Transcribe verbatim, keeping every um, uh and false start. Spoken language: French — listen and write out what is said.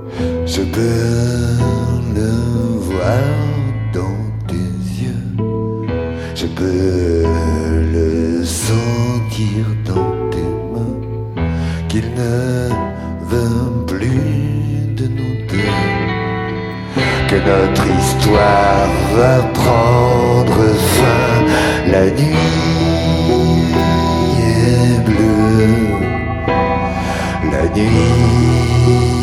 Je peux le voir dans tes yeux, je peux le sentir dans tes mains, qu'il ne veut plus de nous deux, que notre histoire va prendre fin. La nuit est bleue, la nuit